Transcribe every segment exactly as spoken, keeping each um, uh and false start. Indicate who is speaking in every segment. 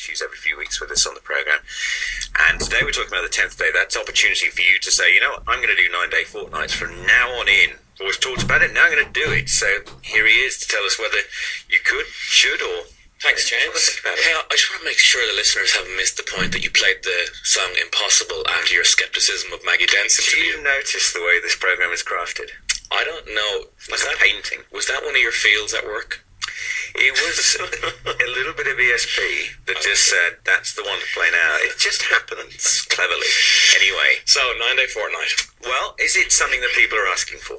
Speaker 1: issues every few weeks with us on the programme. And today we're talking about the tenth day. That's opportunity for you to say, you know what, I'm going to do nine-day fortnights from now on in. Always talked about it, now I'm going to do it. So here he is to tell us whether you could, should, or...
Speaker 2: Thanks, James. Hey, I just want to make sure the listeners haven't missed the point that you played the song Impossible after your scepticism of Maggie Dent's interview.
Speaker 1: Do you notice the way this programme is crafted?
Speaker 2: I don't know.
Speaker 1: Was like that, a painting.
Speaker 2: Was that one of your fields at work?
Speaker 1: It was a little bit of E S P that just said, that's the one to play now. It just happens cleverly. Anyway.
Speaker 2: So, nine-day fortnight.
Speaker 1: Well, is it something that people are asking for?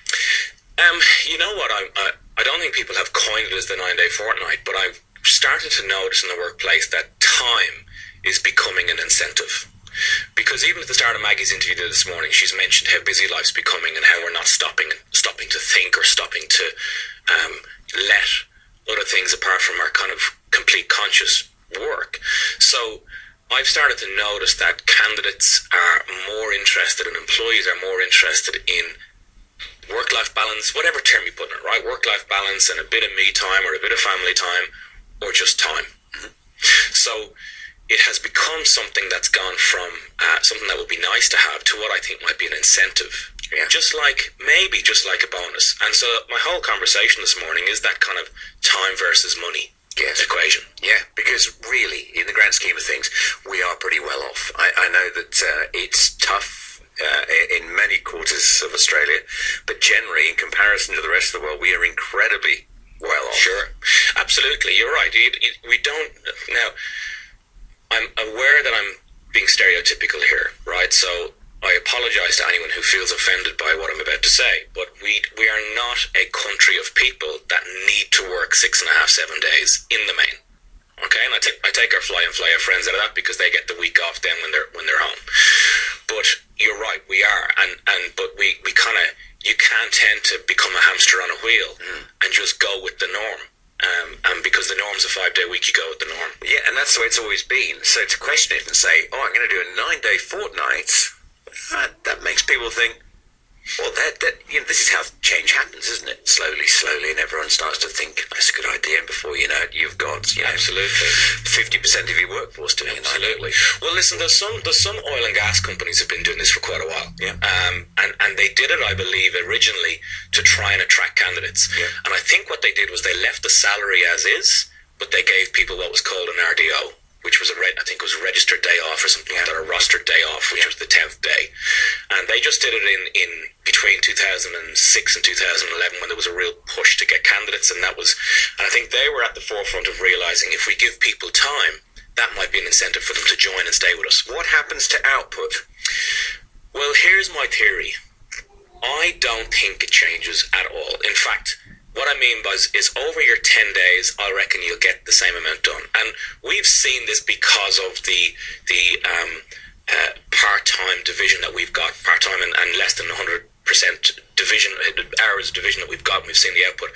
Speaker 2: Um, you know what, I, I, I don't think people have coined it as the nine-day fortnight, but I've started to notice in the workplace that time is becoming an incentive. Because even at the start of Maggie's interview this morning, she's mentioned how busy life's becoming and how we're not stopping stopping to think or stopping to um, let other things apart from our kind of complete conscious work. So I've started to notice that candidates are more interested and employees are more interested in work-life balance, whatever term you put in it, right? Work-life balance and a bit of me time or a bit of family time or just time. Mm-hmm. So it has become something that's gone from uh, something that would be nice to have to what I think might be an incentive. Yeah. Just like, maybe just like a bonus. And so my whole conversation this morning is that kind of time versus money yes. equation.
Speaker 1: Yeah, because really, in the grand scheme of things, we are pretty well off. I, I know that uh, it's tough Uh, in many quarters of Australia, but generally, in comparison to the rest of the world, we are incredibly well off.
Speaker 2: Sure, absolutely, you're right. You, you, we don't now. I'm aware that I'm being stereotypical here, right? So I apologise to anyone who feels offended by what I'm about to say, but we we are not a country of people that need to work six and a half, seven days in the main. Okay, and I take I take our fly and fly out friends out of that because they get the week off then when they're when they're home. But you're right, we are, and, and but we, we kind of you can tend to become a hamster on a wheel mm. and just go with the norm. Um, and because the norm's a five day week, you go with the norm.
Speaker 1: Yeah, and that's the way it's always been. So to question it and say, "Oh, I'm going to do a nine day fortnight," that, that makes people think, well, that, that, you know, this is how change happens, isn't it? Slowly, slowly, and everyone starts to think, that's a good idea, and before you know it, you've got, you know,
Speaker 2: absolutely
Speaker 1: fifty percent of your workforce doing it.
Speaker 2: Absolutely. Well, listen, there's some there's some oil and gas companies have been doing this for quite a while.
Speaker 1: Yeah.
Speaker 2: Um, and, and they did it, I believe, originally to try and attract candidates.
Speaker 1: Yeah.
Speaker 2: And I think what they did was they left the salary as is, but they gave people what was called an R D O, which was a re- I think it was a registered day off or something yeah. like that, a rostered day off, which yeah. was the tenth day. And they just did it in, in between two thousand six and two thousand eleven when there was a real push to get candidates, and that was, and I think they were at the forefront of realising if we give people time, that might be an incentive for them to join and stay with us.
Speaker 1: What happens to output?
Speaker 2: Well, here's my theory. I don't think it changes at all. In fact, what I mean by is, is over your ten days, I reckon you'll get the same amount done. And we've seen this because of the the um, uh, part-time division that we've got, part-time and, and less than one hundred percent division, hours of division that we've got, and we've seen the output.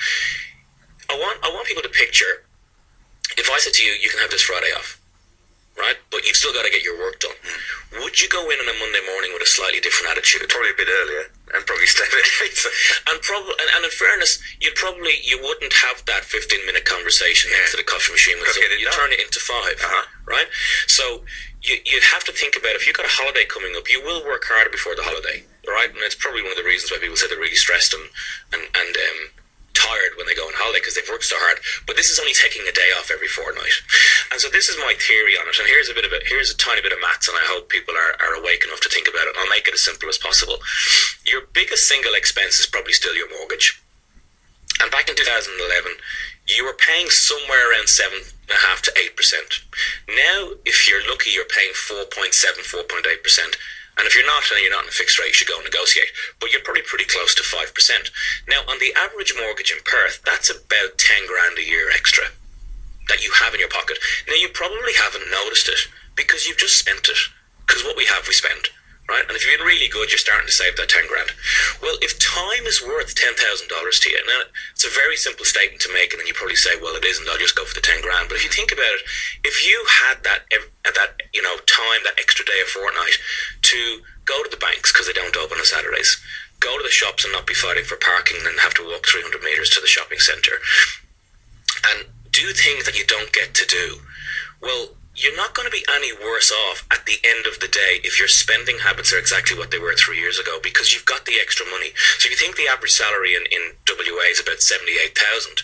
Speaker 2: I want I want people to picture, if I said to you, you can have this Friday off, right? But you've still got to get your work done. Mm. Would you go in on a Monday morning with a slightly different attitude?
Speaker 1: Probably a bit earlier, and probably stay a bit later.
Speaker 2: And probably, and, and in fairness, you'd probably you wouldn't have that fifteen minute conversation yeah. next to the coffee machine. With it you turn it into five, uh-huh. right? So you you have to think about if you've got a holiday coming up, you will work harder before the holiday, right? And it's probably one of the reasons why people say they're really stressed and and and um. tired when they go on holiday because they've worked so hard. But this is only taking a day off every fortnight, and so this is my theory on it. And here's a bit of it. Here's a tiny bit of maths, and I hope people are, are awake enough to think about it. And I'll make it as simple as possible. Your biggest single expense is probably still your mortgage. And back in two thousand eleven, you were paying somewhere around seven and a half to eight percent. Now, if you're lucky, you're paying four point seven, four point eight percent. And if you're not, and you're not in a fixed rate, you should go and negotiate. But you're probably pretty close to five percent. Now, on the average mortgage in Perth, that's about ten grand a year extra that you have in your pocket. Now, you probably haven't noticed it because you've just spent it. Because what we have, we spend. Right? And if you've been really good, you're starting to save that ten grand. Well, if time is worth ten thousand dollars to you, now, it's a very simple statement to make, and then you probably say, well, it isn't, I'll just go for the ten grand. But if you think about it, if you had that, that you know, time, that extra day a fortnight to go to the banks because they don't open on Saturdays, go to the shops and not be fighting for parking and have to walk three hundred metres to the shopping centre, and do things that you don't get to do Well, you're not going to be any worse off at the end of the day if your spending habits are exactly what they were three years ago, because you've got the extra money. So if you think the average salary in, in W A is about seventy-eight thousand,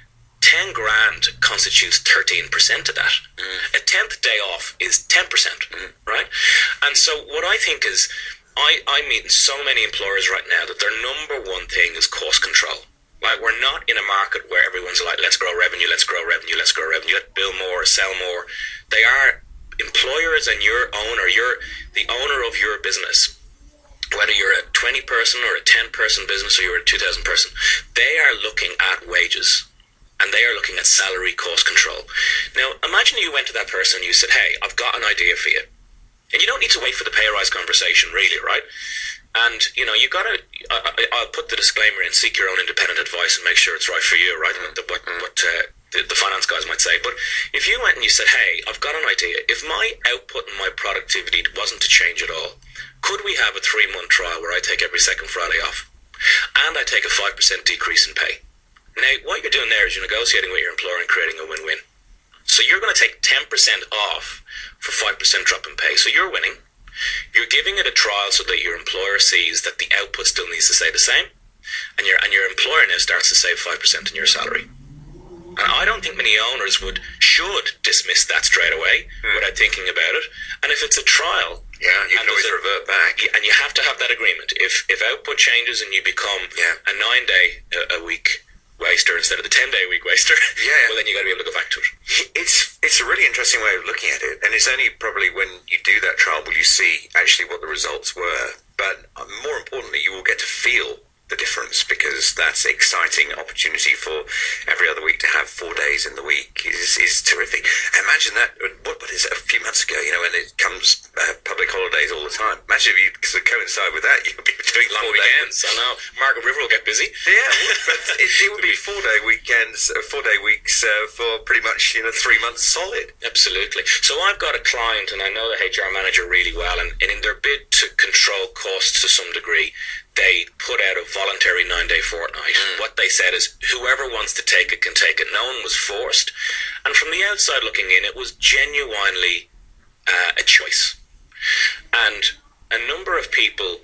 Speaker 2: ten grand constitutes thirteen percent of that. Mm. A tenth day off is ten percent, mm. right? And so what I think is, I, I'm meeting so many employers right now that their number one thing is cost control. Like, we're not in a market where everyone's like, let's grow revenue, let's grow revenue, let's grow revenue, let's build more, sell more. They are employers, and your owner, you're the owner of your business. Whether you're a twenty person or a ten person business, or you're a two thousand person, they are looking at wages, and they are looking at salary cost control. Now, imagine you went to that person and you said, hey, I've got an idea for you. And you don't need to wait for the pay rise conversation, really, right? And, you know, you got to, I'll put the disclaimer in, seek your own independent advice and make sure it's right for you, right? Mm-hmm. What, what uh, the, the finance guys might say. But if you went and you said, hey, I've got an idea. If my output and my productivity wasn't to change at all, could we have a three-month trial where I take every second Friday off? And I take a five percent decrease in pay. Now, what you're doing there is you're negotiating with your employer and creating a win-win. So you're going to take ten percent off for five percent drop in pay. So you're winning. You're giving it a trial so that your employer sees that the output still needs to stay the same, and your and your employer now starts to save five percent in your salary. And I don't think many owners would should dismiss that straight away mm. without thinking about it. And if it's a trial,
Speaker 1: yeah, you can always a, revert back,
Speaker 2: and you have to have that agreement. If if output changes and you become yeah. a nine day a, a week waster instead of the ten day a week waster, yeah, well then you got to be able to go back to it.
Speaker 1: It's it's a really interesting way of looking at it, and it's only probably when you do that trial will you see actually what the results were. But more importantly, you will get to feel the difference, because that's an exciting opportunity for every other week to have four days in the week is, is terrific. Imagine that, what, what is it, a few months ago, you know, when it comes uh, public holidays all the time. Imagine if you could coincide with that, you'd be doing
Speaker 2: long weekends. I know, Margaret River will get busy.
Speaker 1: Yeah, but it, it would be four day weekends, uh, four day weeks uh, for pretty much, you know, three months solid.
Speaker 2: Absolutely. So I've got a client, and I know the H R manager really well, and, and in their bid to control costs to some degree, they put out a voluntary nine-day fortnight. Mm. What they said is, whoever wants to take it can take it. No one was forced. And from the outside looking in, it was genuinely uh, a choice. And a number of people,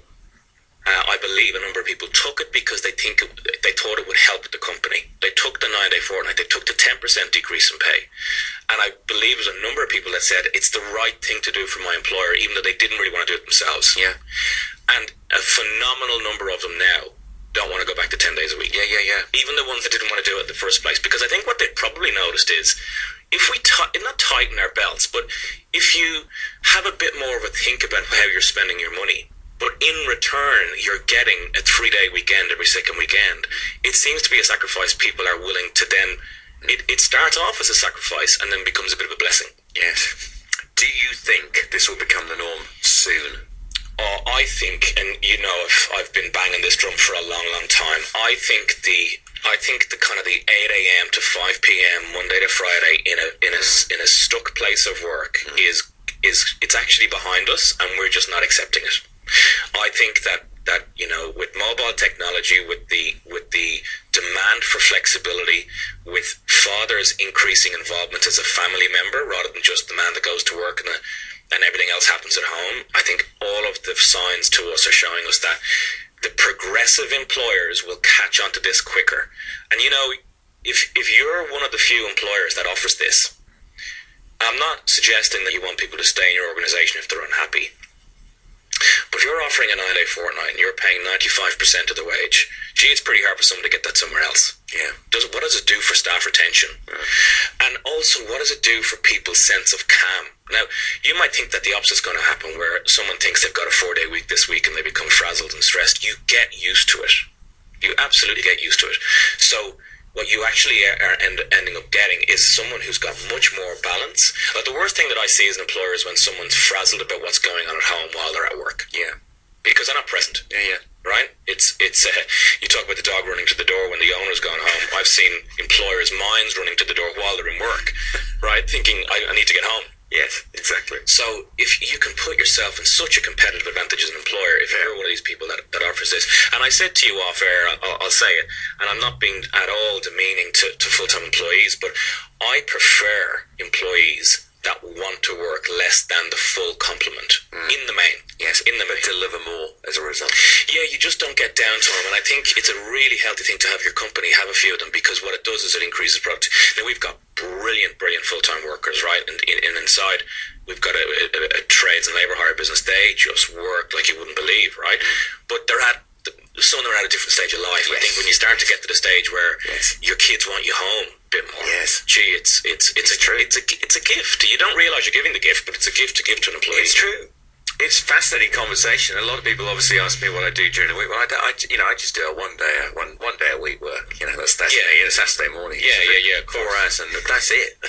Speaker 2: uh, I believe a number of people took it because they think it, they thought it would help the company. They took the nine-day fortnight. They took the ten percent decrease in pay. And I believe there's a number of people that said, it's the right thing to do for my employer, even though they didn't really want to do it themselves.
Speaker 1: Yeah.
Speaker 2: And a phenomenal number of them now don't want to go back to ten days a week.
Speaker 1: Yeah, yeah, yeah.
Speaker 2: Even the ones that didn't want to do it in the first place. Because I think what they probably noticed is, if we t- not tighten our belts, but if you have a bit more of a think about how you're spending your money, but in return you're getting a three-day weekend every second weekend, it seems to be a sacrifice people are willing to then... It, it starts off as a sacrifice and then becomes a bit of a blessing.
Speaker 1: Yes. Do you think this will become the norm soon?
Speaker 2: Oh, I think, and you know, if I've been banging this drum for a long, long time, I think the, I think the kind of the eight a.m. to five p.m. Monday to Friday in a in a in a stuck place of work mm. is is it's actually behind us, and we're just not accepting it. I think that that you know, with mobile technology, with the with the demand for flexibility, with fathers increasing involvement as a family member rather than just the man that goes to work and the and everything else happens at home, I think all of the signs to us are showing us that the progressive employers will catch on to this quicker. And you know, if if you're one of the few employers that offers this, I'm not suggesting that you want people to stay in your organization if they're unhappy. But if you're offering a nine-day fortnight and you're paying ninety-five percent of the wage, gee, it's pretty hard for someone to get that somewhere else.
Speaker 1: Yeah.
Speaker 2: Does it, what does it do for staff retention? Mm. And also, what does it do for people's sense of calm? Now, you might think that the opposite's going to happen, where someone thinks they've got a four-day week this week and they become frazzled and stressed. You get used to it. You absolutely get used to it. So what you actually are end, ending up getting is someone who's got much more balance. Like, the worst thing that I see as an employer is when someone's frazzled about what's going on at home while they're at work.
Speaker 1: Yeah.
Speaker 2: Because they're not present.
Speaker 1: Yeah, yeah.
Speaker 2: Right? It's, it's uh, you talk about the dog running to the door when the owner's gone home. I've seen employers' minds running to the door while they're in work, right? Thinking, I, I need to get home.
Speaker 1: Yes, exactly.
Speaker 2: So if you can put yourself in such a competitive advantage as an employer, if yeah. you're one of these people that, that offers this, and I said to you off air, I'll, I'll say it, and I'm not being at all demeaning to, to full-time employees, but I prefer employees that want to work less than the full complement mm. in the main.
Speaker 1: Yes,
Speaker 2: in the
Speaker 1: but
Speaker 2: main.
Speaker 1: deliver more as a result.
Speaker 2: Yeah, you just don't get downtime, and I think it's a really healthy thing to have your company have a few of them, because what it does is it increases product. Now, we've got brilliant, brilliant full-time workers, right? And, and inside, we've got a, a, a trades and labour hire business. They just work like you wouldn't believe, right? Mm. But they're at some of them are at a different stage of life. Yes. I think when you start to get to the stage where yes. your kids want you home a bit more,
Speaker 1: yes.
Speaker 2: gee, it's it's it's, it's a true. it's a it's a gift. You don't realise you're giving the gift, but it's a gift to give to an employee.
Speaker 1: It's true. It's fascinating conversation. A lot of people obviously ask me what I do during the week. Well, I, I you know, I just do a one day, one one day a week work. You know, that's that's
Speaker 2: yeah,
Speaker 1: me. It's Saturday morning.
Speaker 2: Yeah, yeah, yeah.
Speaker 1: Four hours, and that's it.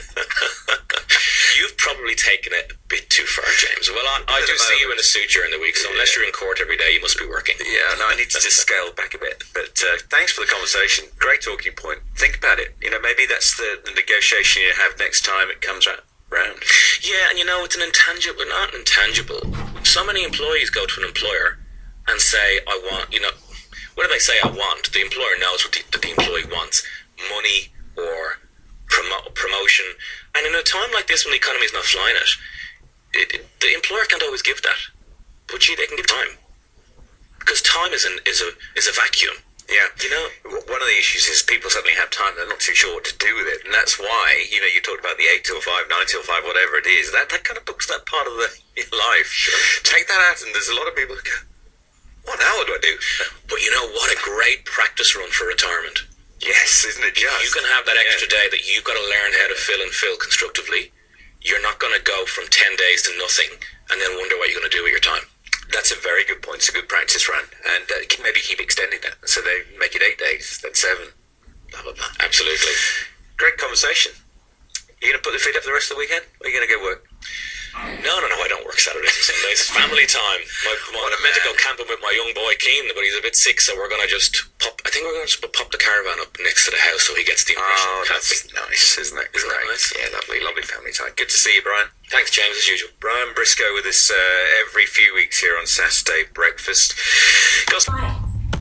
Speaker 2: You've probably taken it a bit too far, James. Well, I, I do see you in a suit during the week, so unless yeah. you're in court every day, you must be working.
Speaker 1: Yeah, no, I need to just scale back a bit. But uh, thanks for the conversation. Great talking point. Think about it. You know, maybe that's the, the negotiation you have next time it comes round. Round.
Speaker 2: Yeah, and you know, it's an intangible, not intangible. So many employees go to an employer and say, I want, you know, what do they say I want? The employer knows what the, that the employee wants. Money or promo- promotion. And in a time like this when the economy is not flying it, it, it, the employer can't always give that. But gee, they can give time. Because time is, an, is, a, is a vacuum.
Speaker 1: Yeah.
Speaker 2: You know,
Speaker 1: one of the issues is people suddenly have time, they're not too sure what to do with it. And that's why, you know, you talked about the eight till five, nine till five, whatever it is. That, that kind of books that part of the your life. Sure. Take that out, and there's a lot of people who go, what now? What do I do?
Speaker 2: But you know, what a great practice run for retirement.
Speaker 1: Yes, isn't it just?
Speaker 2: You can have that extra yeah. day that you've got to learn how to fill and fill constructively. You're not going to go from ten days to nothing and then wonder what you're going to do with your time.
Speaker 1: That's a very good point. It's a good practice run. And uh, maybe keep extending that. So they make it eight days, then seven, blah, blah, blah.
Speaker 2: Absolutely.
Speaker 1: Great conversation. You going to put the feet up the rest of the weekend? Or are you going to go work?
Speaker 2: No, no, no, I don't work Saturdays and Sundays. It's family time. My, my, I'm meant to go camping with my young boy, Keane, but he's a bit sick, so we're going to just pop, I think we're going to just pop the caravan up next to the house so he gets the impression
Speaker 1: oh,
Speaker 2: of
Speaker 1: camping. That's nice, isn't it?
Speaker 2: Isn't that nice?
Speaker 1: Yeah, lovely, lovely family time. Good to see you, Brian.
Speaker 2: Thanks, James, as usual.
Speaker 1: Brian Briscoe with us uh, every few weeks here on Saturday Breakfast. Gospel.